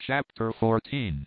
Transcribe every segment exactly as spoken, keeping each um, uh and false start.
Chapter fourteen.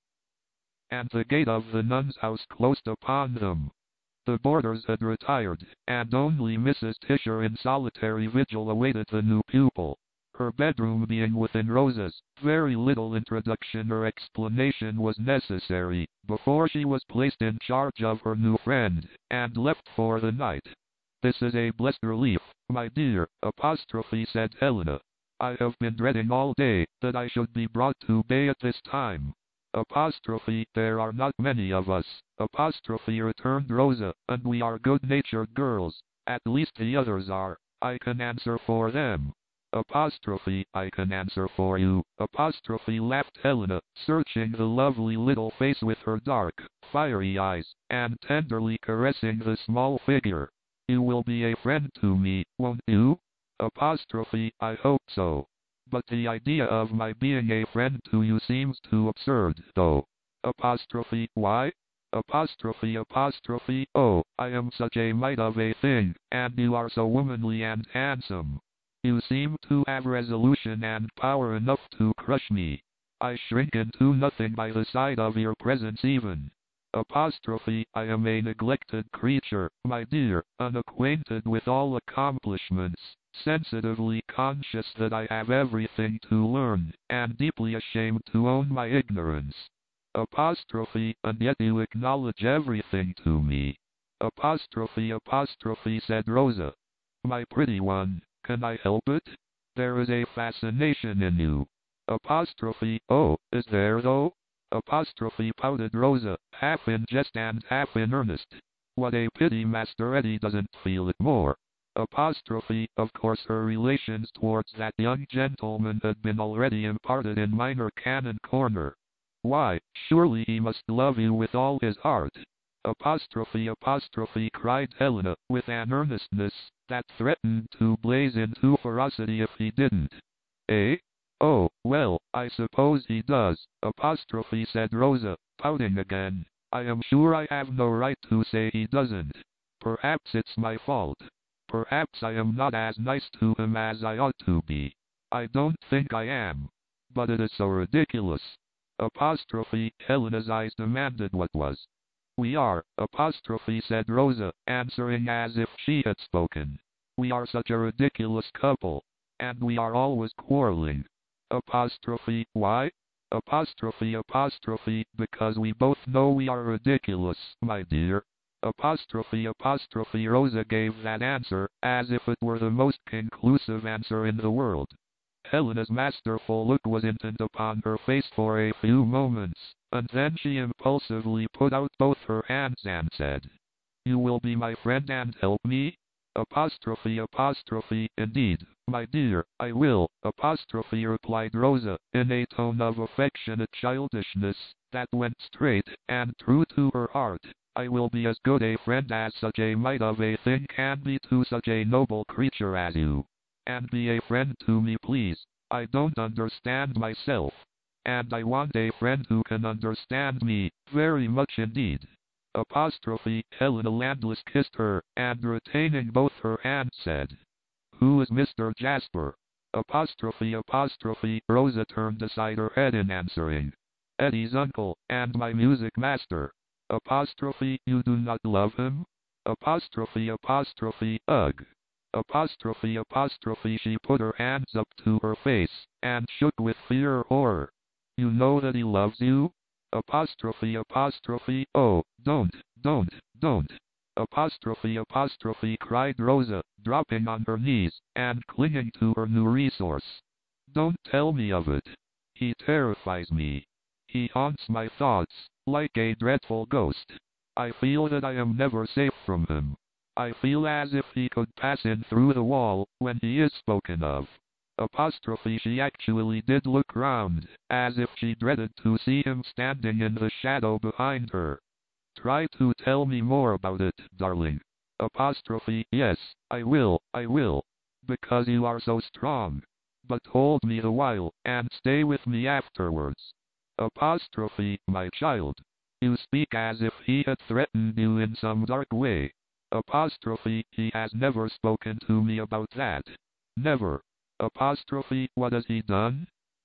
And the gate of the nun's house closed upon them. The boarders had retired, and only Missus Tisher in solitary vigil awaited the new pupil. Her bedroom being within Rosa's, very little introduction or explanation was necessary, before she was placed in charge of her new friend, and left for the night. "This is a blessed relief, my dear," apostrophe said Helena. "I have been dreading all day, that I should be brought to bay at this time." Apostrophe, "There are not many of us," apostrophe returned Rosa, "and we are good-natured girls. At least the others are. I can answer for them." Apostrophe, "I can answer for you," apostrophe laughed Helena, searching the lovely little face with her dark, fiery eyes, and tenderly caressing the small figure. "You will be a friend to me, won't you?" Apostrophe, "I hope so. But the idea of my being a friend to you seems too absurd, though." Apostrophe, "Why?" Apostrophe apostrophe, "Oh, I am such a mite of a thing, and you are so womanly and handsome. You seem to have resolution and power enough to crush me. I shrink into nothing by the side of your presence even." Apostrophe, "I am a neglected creature, my dear, unacquainted with all accomplishments, sensitively conscious that I have everything to learn, and deeply ashamed to own my ignorance." Apostrophe, "And yet you acknowledge everything to me." Apostrophe apostrophe said Rosa. "My pretty one, can I help it? There is a fascination in you." Apostrophe, "Oh, is there though?" Apostrophe pouted Rosa, half in jest and half in earnest. "What a pity Master Eddie doesn't feel it more." Apostrophe, "Of course her relations towards that young gentleman had been already imparted in Minor Canon Corner. Why, surely he must love you with all his heart." Apostrophe apostrophe cried Helena, with an earnestness that threatened to blaze into ferocity if he didn't. "Eh? Oh, well, I suppose he does," apostrophe said Rosa, pouting again. "I am sure I have no right to say he doesn't. Perhaps it's my fault. Perhaps I am not as nice to him as I ought to be. I don't think I am. But it is so ridiculous." Apostrophe, Helena's eyes demanded what was. "We are," apostrophe said Rosa, answering as if she had spoken. "We are such a ridiculous couple. And we are always quarreling." Apostrophe, "Why?" Apostrophe apostrophe, "Because we both know we are ridiculous, my dear." Apostrophe apostrophe Rosa gave that answer, as if it were the most conclusive answer in the world. Helena's masterful look was intent upon her face for a few moments, and then she impulsively put out both her hands and said, "You will be my friend and help me?" Apostrophe apostrophe, "Indeed, my dear, I will," apostrophe replied Rosa, in a tone of affectionate childishness, that went straight and true to her heart. "I will be as good a friend as such a mite of a thing can be to such a noble creature as you. And be a friend to me, please. I don't understand myself. And I want a friend who can understand me, very much indeed." Apostrophe, Helena Landless kissed her, and retaining both her hands said, "Who is Mister Jasper?" Apostrophe apostrophe, Rosa turned aside her head in answering, "Eddie's uncle, and my music master." Apostrophe, "You do not love him?" Apostrophe apostrophe, "Ugh." Apostrophe apostrophe, she put her hands up to her face, and shook with fear or horror. "You know that he loves you?" Apostrophe apostrophe, "Oh, don't, don't, don't." Apostrophe apostrophe cried Rosa, dropping on her knees, and clinging to her new resource. "Don't tell me of it. He terrifies me. He haunts my thoughts, like a dreadful ghost. I feel that I am never safe from him. I feel as if he could pass in through the wall, when he is spoken of." Apostrophe, she actually did look round, as if she dreaded to see him standing in the shadow behind her. "Try to tell me more about it, darling." Apostrophe, "Yes, I will, I will. Because you are so strong. But hold me a while, and stay with me afterwards." Apostrophe, "My child. You speak as if he had threatened you in some dark way." Apostrophe, "He has never spoken to me about that. Never." Apostrophe, "What has he done?"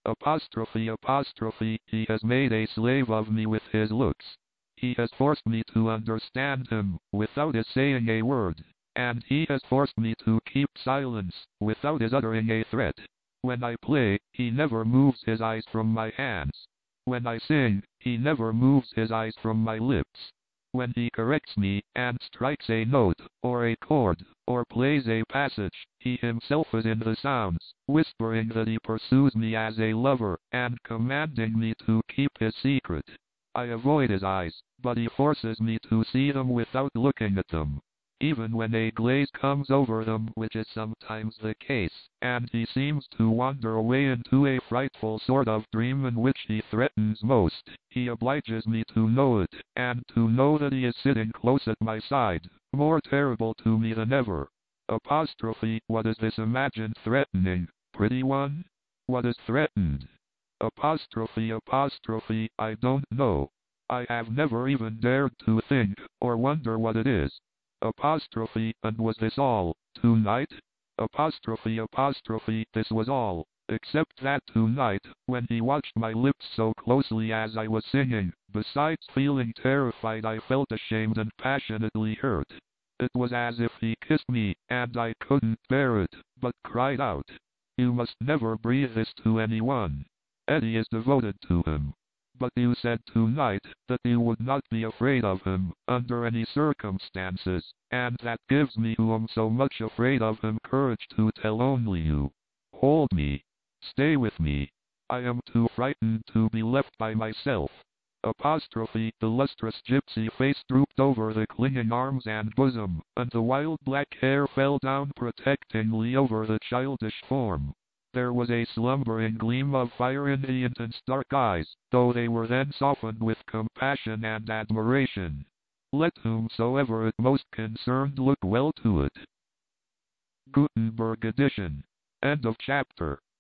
Apostrophe apostrophe, he has made a slave of me with his looks. He has forced me to understand him, without his saying a word, and he has forced me to keep silence, without his uttering a threat. When I play, he never moves his eyes from my hands. When I sing, he never moves his eyes from my lips. When he corrects me, and strikes a note, or a chord, or plays a passage, he himself is in the sounds, whispering that he pursues me as a lover, and commanding me to keep his secret. I avoid his eyes, but he forces me to see them without looking at them. Even when a glaze comes over them, which is sometimes the case, and he seems to wander away into a frightful sort of dream in which he threatens most, he obliges me to know it, and to know that he is sitting close at my side, more terrible to me than ever. Apostrophe, what is this imagined threatening, pretty one? What is threatened? Apostrophe apostrophe, I don't know. I have never even dared to think, or wonder what it is. Apostrophe, and was this all, tonight? Apostrophe apostrophe, this was all, except that tonight, when he watched my lips so closely as I was singing, besides feeling terrified, I felt ashamed and passionately hurt. It was as if he kissed me, and I couldn't bear it, but cried out, "You must never breathe this to anyone. Eddie is devoted to him." But you said tonight that you would not be afraid of him, under any circumstances, and that gives me, who am so much afraid of him, courage to tell only you. Hold me. Stay with me. I am too frightened to be left by myself. Apostrophe, the lustrous gypsy face drooped over the clinging arms and bosom, and the wild black hair fell down protectingly over the childish form. There was a slumbering gleam of fire in the intense dark eyes, though they were then softened with compassion and admiration. Let whomsoever it most concerned look well to it. Gutenberg edition. End of chapter.